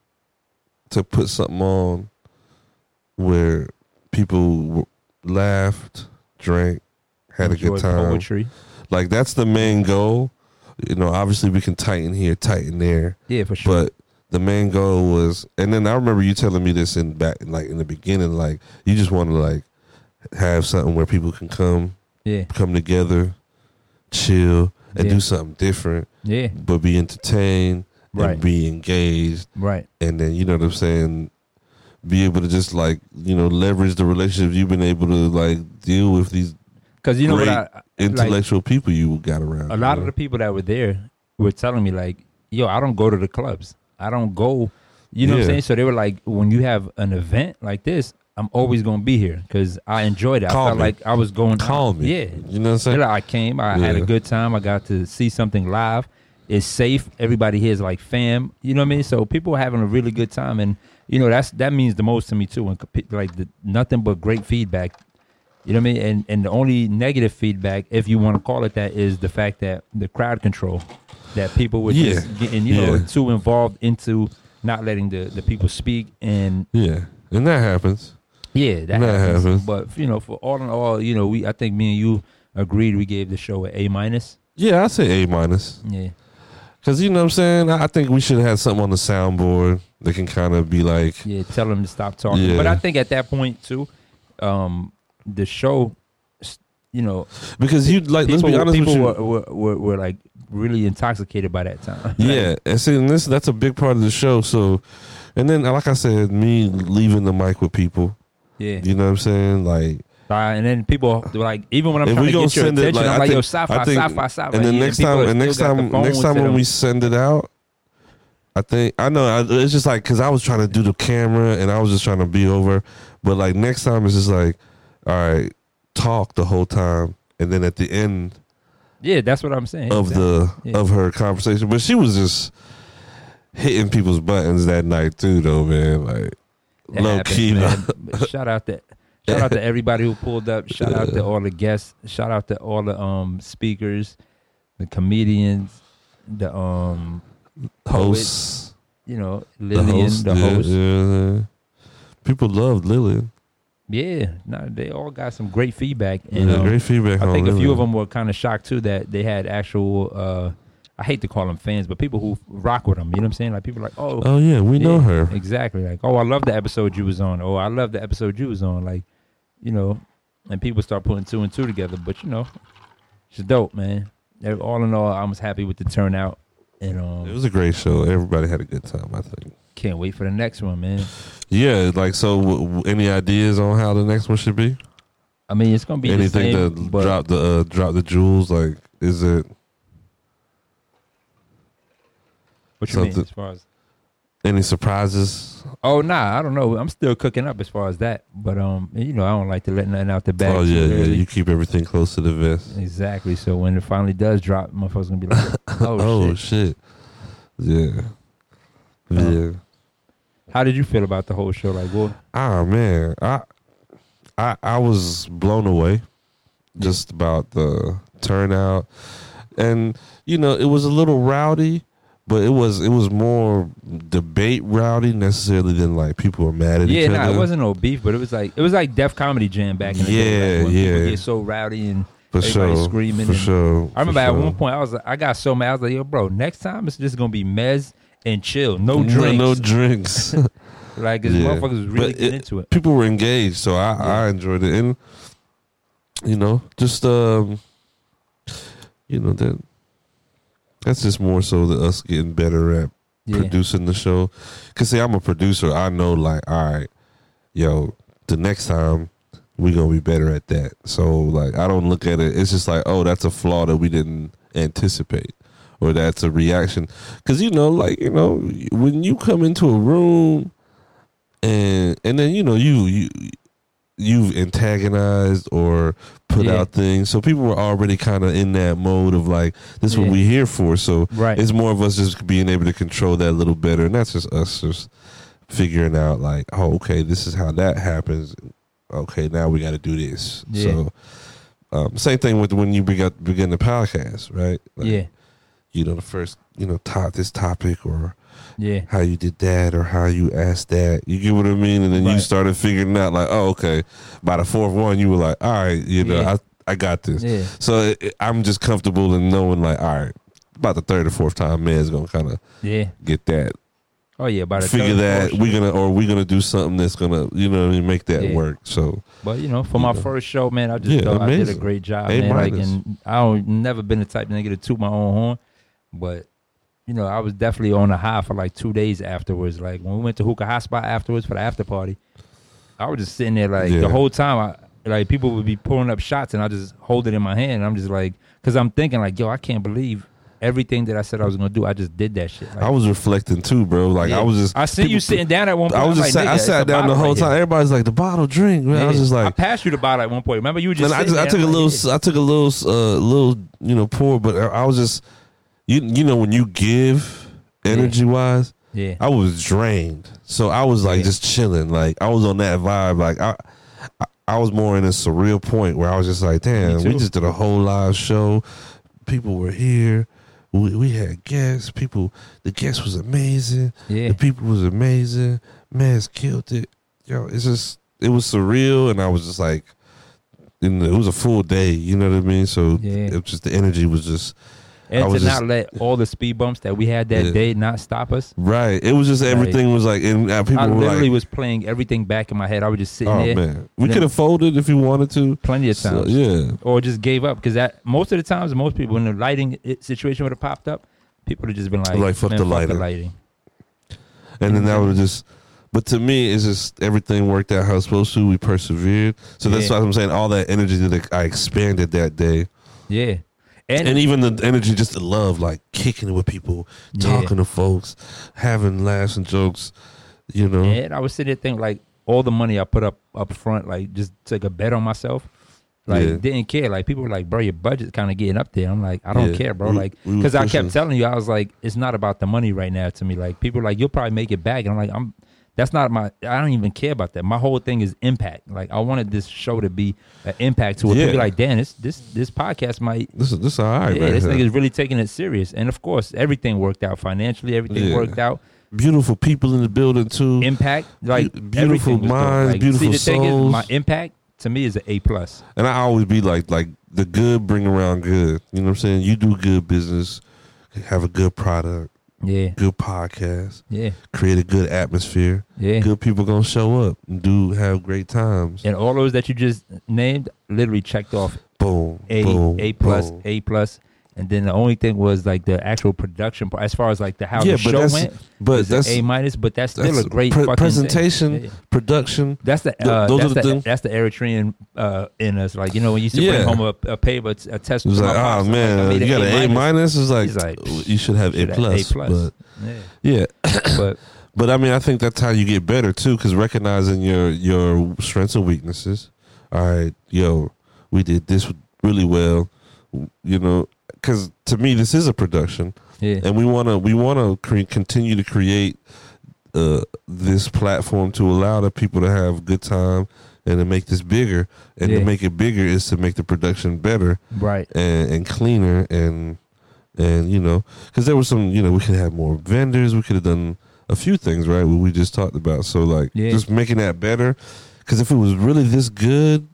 to put something on where people laughed, drank, had Enjoyed a good time. Poetry. Like that's the main goal. You know, obviously we can tighten here, tighten there. Yeah, for sure. But the main goal was, and then I remember you telling me this in back, like in the beginning, like you just want to like have something where people can come, yeah, come together, chill, and yeah. do something different. Yeah, but be entertained, right, and be engaged, right, and then you know what I'm saying, be able to just like you know leverage the relationships you've been able to like deal with these. Because you know what I, intellectual like, people you got around. A lot know? of the people that were there were telling me like, "Yo, I don't go to the clubs. I don't go." You know yeah. what I'm saying? So they were like, "When you have an event like this, I'm always gonna be here because I enjoyed it. Call I felt me. like I was going. Call out. me. Yeah, you know what I'm saying? Like, I came. I yeah. had a good time. I got to see something live. It's safe. Everybody here is like fam. You know what I mean? So people are having a really good time, and you know that's that means the most to me too. When like the, nothing but great feedback. You know what I mean? And and the only negative feedback, if you want to call it that, is the fact that the crowd control, that people were yeah. just getting, you yeah. know, too involved into not letting the, the people speak. And yeah, and that happens. Yeah, that, that happens. happens. But you know, for all in all, you know, we I think me and you agreed we gave the show an A minus. Yeah, I say A minus. Yeah, because you know what I'm saying. I think we should have had something on the soundboard that can kind of be like, yeah, tell them to stop talking. Yeah. But I think at that point too, um. the show, you know, because you like people, let's be honest people with you. Were, were, were, were like really intoxicated by that time. Yeah, and see, and this that's a big part of the show. So, and then like I said, me leaving the mic with people. Yeah, you know what I'm saying, like. Uh, and then people were like, even when I'm if trying we to get your attention, it, like, I'm I like, think, yo, sci-fi, think, sci-fi, sci-fi. And then yeah, next time, and next time, next time when them. we send it out, I think I know I, it's just like because I was trying to do the camera and I was just trying to be over, but like next time it's just like, all right, talk the whole time, and then at the end, yeah, that's what I'm saying of exactly. the yeah. of her conversation. But she was just hitting people's buttons that night too, though, man. Like it low happens, key, man. Shout out to. Shout out to everybody who pulled up. Shout out to all the guests. Shout out to all the um speakers, the comedians, the um hosts. Poets, you know, Lillian, the host. The yeah, host. Yeah. People loved Lillian. Yeah, no, they all got some great feedback. And, yeah, um, great feedback. I think on a few Lillian. of them were kind of shocked too that they had actual. Uh, I hate to call them fans, but people who rock with them. You know what I'm saying? Like people are like, oh, oh yeah, we yeah, know her exactly. Like, oh, I love the episode you was on. Oh, I love the episode you was on. Like, you know, and people start putting two and two together. But you know, it's dope, man. All in all, I was happy with the turnout, and um, it was a great show. Everybody had a good time. I think. Can't wait for the next one, man. Yeah, like so. W- w- any ideas on how the next one should be? I mean, it's gonna be anything the same, to drop the uh, drop the jewels. Like, is it? What you mean as far as any surprises? Oh nah, I don't know. I'm still cooking up as far as that, but um, you know, I don't like to let nothing out the bag. Oh yeah, yeah. You keep everything close to the vest. Exactly. So when it finally does drop, motherfuckers gonna be like, "Oh, oh shit. shit!" Yeah, yeah. Um, how did you feel about the whole show? Like, what? Ah man, I, I, I was blown away, just about the turnout, and you know, it was a little rowdy. But it was it was more debate rowdy necessarily than like people were mad at yeah, each nah, other. Yeah, it wasn't no beef, but it was like it was like Def Comedy Jam back in the yeah, day. Like when yeah, people get so rowdy and for everybody sure, screaming. For and sure. I remember for at sure. one point I was like, I got so mad. I was like, yo, bro, next time it's just gonna be mez and chill, no drinks, no, no drinks. Like, cause yeah. motherfuckers was really but getting it, into it. People were engaged, so I, yeah. I enjoyed it, and you know, just um, you know that that's just more so that us getting better at. Yeah. Producing the show, cause see, I'm a producer. I know, like, all right, yo, the next time we gonna be better at that. So, like, I don't look at it. It's just like, oh, that's a flaw that we didn't anticipate, or that's a reaction. Cause you know, like, you know, when you come into a room, and and then you know you you you've antagonized or put yeah. out things, so people were already kind of in that mode of like, this is yeah. what we're here for. So right. it's more of us just being able to control that a little better, and that's just us just figuring out like, oh, okay, this is how that happens. Okay, now we got to do this. Yeah. So um, same thing with when you begin, begin the podcast, right? Like, yeah. you know, the first, you know, top this topic or Yeah. how you did that or how you asked that. You get what I mean? And then you Right. started figuring out like, oh, okay. By the fourth one, you were like, all right, you know, Yeah. I, I got this. Yeah. So it, it- I'm just comfortable in knowing like, all right, about the third or fourth time, man's going to kind of Yeah. get that. Oh yeah. By the Figure third, that fourth we're show. going to, or we're going to do something that's going to, you know what I mean, make that Yeah. work. So, But you know, for my know. first show, man, I just Yeah, thought I did a amazing. great job, A man. Like, minus. and I don't never been the type of nigga to toot my own horn, but you know, I was definitely on a high for like two days afterwards. Like when we went to Hookah Hot Spot afterwards for the after party, I was just sitting there like Yeah. the whole time. I like people would be pulling up shots, and I just hold it in my hand. And I'm just like, because I'm thinking like, yo, I can't believe everything that I said I was gonna do. I just did that shit. Like, I was reflecting too, bro. Like yeah. I was just, I seen you people- sitting down at one point. I was I'm just, like, sat, I nigga, it's sat a down the bottle whole right time. here. Everybody's like, the bottle drink, man. I was Yeah. just I like, passed you the bottle at one point. Remember, you were just. man, I sitting just, I there, took a I'm like, little, yeah. I took a little, uh, little, you know, pour, but I, I was just, you, you know, when you give energy wise, Yeah. I was drained. So I was like Yeah. just chilling. Like I was on that vibe. Like I, I, I was more in a surreal point where I was just like, damn, Me we too. just did a whole live show. People were here. We, we had guests. People, the guest was amazing. Yeah. The people was amazing. Man's killed it. Yo, it's just, it was surreal. And I was just like, and it was a full day. You know what I mean? So Yeah. it was just, the energy was just, And I to was not just- let all the speed bumps that we had that Yeah. day not stop us. right. It was just, everything was like, and uh, people I were literally like, was playing everything back in my head. I was just sitting oh there man, we Then- could have folded if you wanted to. plenty of So, times. yeah. Or just gave up because that most of the times, most people when the lighting i- situation would have popped up, people would have just been like, Like, fuck "Man, the fuck lighting." the lighting." And then that would just, but to me, it's just everything worked out how it's supposed to. We persevered. So that's Yeah. why I'm saying all that energy that I expanded that day. Yeah, and, And even the energy, just the love, like kicking it with people, Yeah. talking to folks, having laughs and jokes, you know. and I was sitting there thinking like all the money I put up up front, like just take a bet on myself. Like Yeah. didn't care. Like people were like, "Bro, your budget's kind of getting up there." I'm like, "I don't Yeah. care, bro." We- like we were because I pushing. kept telling you, I was like, "It's not about the money right now." To me, like people were like, "You'll probably make it back," and I'm like, "I'm." That's not my. I don't even care about that. My whole thing is impact. Like I wanted this show to be an impact to it. Yeah. People like, damn, this this this podcast might. This is this is all right, yeah, man. this nigga's really taking it serious. And of course, everything worked out financially. Everything Yeah. worked out. Beautiful people in the building too. Impact, like Be- beautiful everything was dope. minds, Like, beautiful see, the thing souls. is, my impact to me is an A plus. And I always be like, like the good bring around good. You know what I'm saying? You do good business, have a good product, Yeah, good podcast, yeah, create a good atmosphere. yeah. Good people gonna show up and do have great times. And all those that you just named literally checked off Boom, A, boom, A plus, boom. A plus. And then the only thing was like the actual production part, as far as like the how Yeah, the but show that's- went. but was that's- A minus, but that's still That's a great pre- fucking presentation, thing. Yeah. production. That's the Th- uh, those that's, are the the things- that's the Eritrean uh, in us. Like you know when you used to Yeah. bring home a, a paper, a test. It was to my like, pops, oh I'm like, I man, made you got an A minus. It's like, He's like, you should have A should have plus. A plus. But Yeah. yeah, But but I mean, I think that's how you get better too, because recognizing your your strengths and weaknesses. All right, yo, we did this really well. You know, because to me, this is a production. yeah, And we want to we want to cre- continue to create uh, this platform to allow the people to have a good time and to make this bigger. And Yeah. to make it bigger is to make the production better right. and, and cleaner and and you know, because there was some, you know, we could have more vendors. We could have done a few things, right? What we just talked about. So like Yeah. just making that better. Because if it was really this good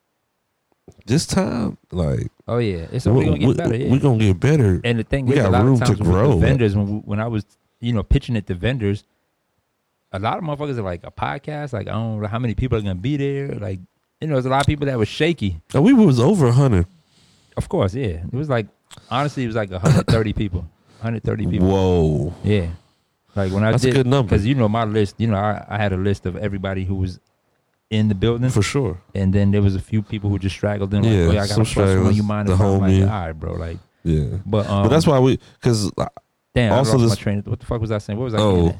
this time, like Oh yeah, it's only gonna get better. Yeah. we're gonna get better. And the thing We is, a got lot room of to times with grow. the vendors, when we, when I was, you know, pitching it to vendors, a lot of motherfuckers are like a podcast. Like I don't know how many people are gonna be there. Like you know, there's a lot of people that was shaky. And we was over a hundred. Of course, yeah. It was like honestly, it was like one hundred thirty people. one hundred thirty people. Whoa. Yeah. Like when I That's a did, good number. because you know my list. You know, I, I had a list of everybody who was in the building, For sure. and then there was a few people who just straggled in. Like, Yeah, oh, yeah, I got some a plus one. stragglers, You mind the if I'm like, homie. all right, bro? Like, Yeah. but um, but that's why we, because damn, also I lost this- my train. of- What the fuck was I saying? What was I Oh, saying?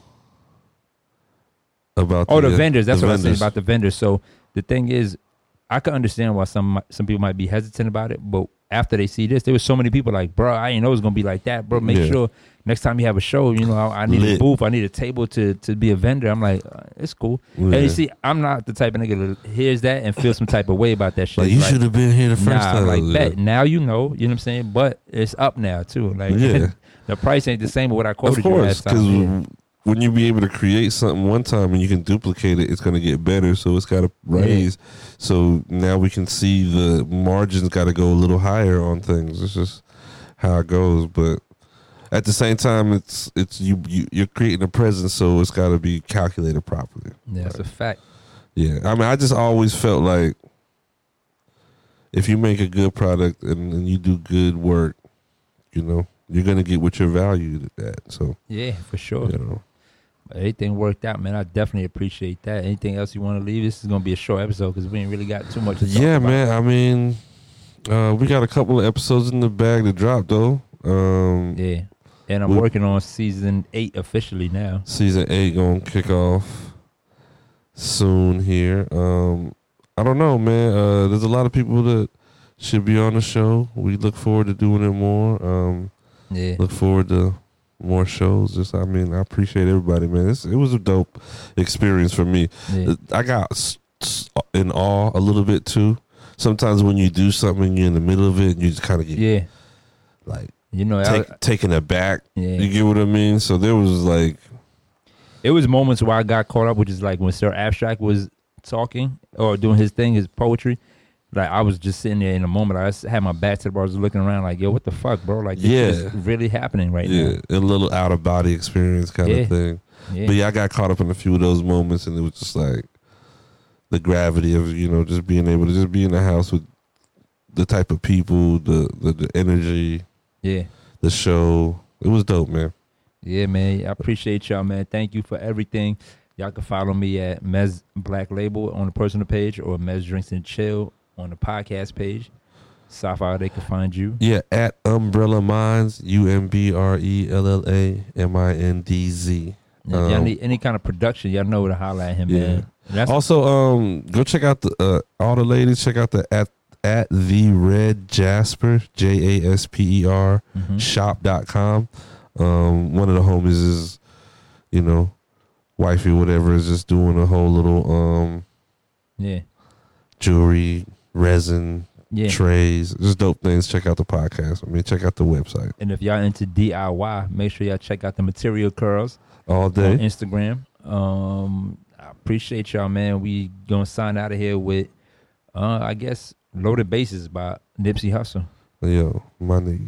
about Oh, the, uh, vendors. That's the what I was saying vendors. about the vendors. So the thing is, I can understand why some some people might be hesitant about it, but after they see this, there was so many people like, bro, I didn't know it was gonna be like that, bro. Make Yeah. sure next time you have a show, you know, I, I need Lit. a booth, I need a table to to be a vendor. I'm like, uh, it's cool. Yeah. And you see, I'm not the type of nigga that hears that and feels some type of way about that shit. Like, you Like, should have been here the first nah, time. like Yeah. bet. Now you know, you know what I'm saying? But it's up now too. Like Yeah. The price ain't the same as what I quoted of course, you last because time. when you be able to create something one time and you can duplicate it, it's going to get better. So it's got to raise. Yeah. So now we can see the margins got to go a little higher on things. It's just how it goes. But at the same time, it's it's you, you you're creating a presence, so it's got to be calculated properly. Yeah, that's right. a fact. Yeah, I mean, I just always felt like if you make a good product and, and you do good work, you know, you're gonna get what you're valued at. So yeah, for sure. You know, everything worked out, man. I definitely appreciate that. Anything else you want to leave? This is gonna be a short episode because we ain't really got too much to talk yeah, about. man. I mean, uh, we got a couple of episodes in the bag to drop though. Um, yeah, and I'm we, working on season eight officially now. Season eight gonna kick off soon here. Um, I don't know, man. Uh, there's a lot of people that should be on the show. We look forward to doing it more. Um, yeah. Look forward to more shows. Just, I mean, I appreciate everybody, man. It's, it was a dope experience for me. Yeah. I got in awe a little bit too. Sometimes when you do something, you're in the middle of it, and you just kind of get yeah, like you know, take, I, taken aback. Yeah. You get what I mean? So there was like. It was moments where I got caught up, which is like when Sir Abstract was talking or doing his thing, his poetry. Like I was just sitting there in a moment. I just had my back to the bar, I was looking around like, yo, what the fuck, bro? Like, this yeah. is really happening right yeah. now. Yeah, a little out of body experience kind yeah. of thing. Yeah. But yeah, I got caught up in a few of those moments, and it was just like the gravity of, you know, just being able to just be in the house with the type of people, the the, the energy, yeah, the show. It was dope, man. Yeah, man. I appreciate y'all, man. Thank you for everything. Y'all can follow me at Mez Black Label on the personal page or Mez Drinks and Chill on the podcast page. Sapphire, they can find you. Yeah, at Umbrella Minds, U M B R E L L A M I N D Z. If um, y'all need any kind of production, y'all know where to holler at him, yeah. man. That's also, um, go check out the uh, all the ladies. Check out the at at the Red Jasper, J A S P E R mm-hmm. shop dot com. Um, one of the homies is, you know, wifey, whatever, is just doing a whole little um, yeah, jewelry, resin, yeah. trays, just dope things. Check out the podcast. I mean, check out the website. And if y'all into D I Y, make sure y'all check out the Material Curls all day on Instagram. Um, I appreciate y'all, man. We gonna sign out of here with, uh, I guess, Loaded Bases by Nipsey Hussle. Yo, my nigga.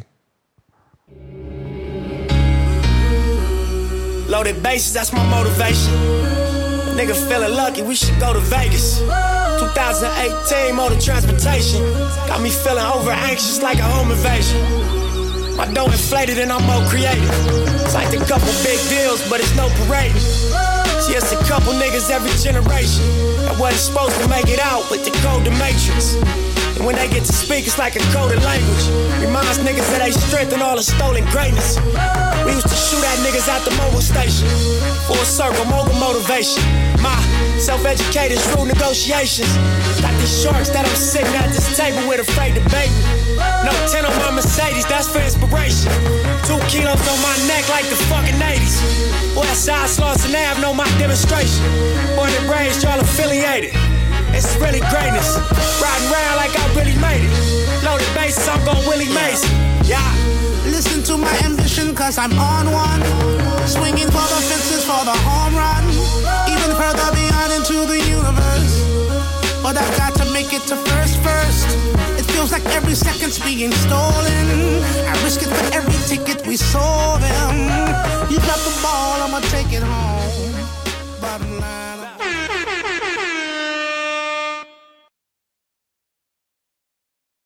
Loaded bases, that's my motivation. Nigga feeling lucky, we should go to Vegas. twenty eighteen motor transportation got me feeling over anxious like a home invasion. My dough inflated and I'm more creative. Signed a couple big deals, but it's no parade. See, it's a couple niggas every generation that wasn't supposed to make it out, but decode the matrix. And when they get to speak, it's like a coded language. Reminds niggas that they strength and all the stolen greatness. We used to shoot at niggas at the mobile station. Full circle, mogul motivation. My self-educated through negotiations. Got these sharks that I'm sitting at this table with afraid to bait me. No ten on my Mercedes, that's for inspiration. Two kilos on my neck like the fucking eighties. Westside Slauson Ave, know my demonstration. Born and raised, y'all affiliated. It's really greatness. Riding around like I really made it. Loaded bases, I'm gon' Willie Mason. Yeah. Listen to my ambition, cause I'm on one. Swinging for the fences for the home run. Even further beyond into the universe. But I've got to make it to first first. It feels like every second's being stolen. I risk it for every ticket we sold them. You